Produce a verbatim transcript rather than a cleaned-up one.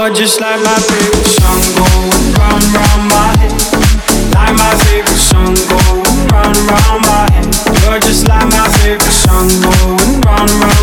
You're just like my favorite song going round round my head. Like my favorite song going round round my head. You're just like my favorite song going round round.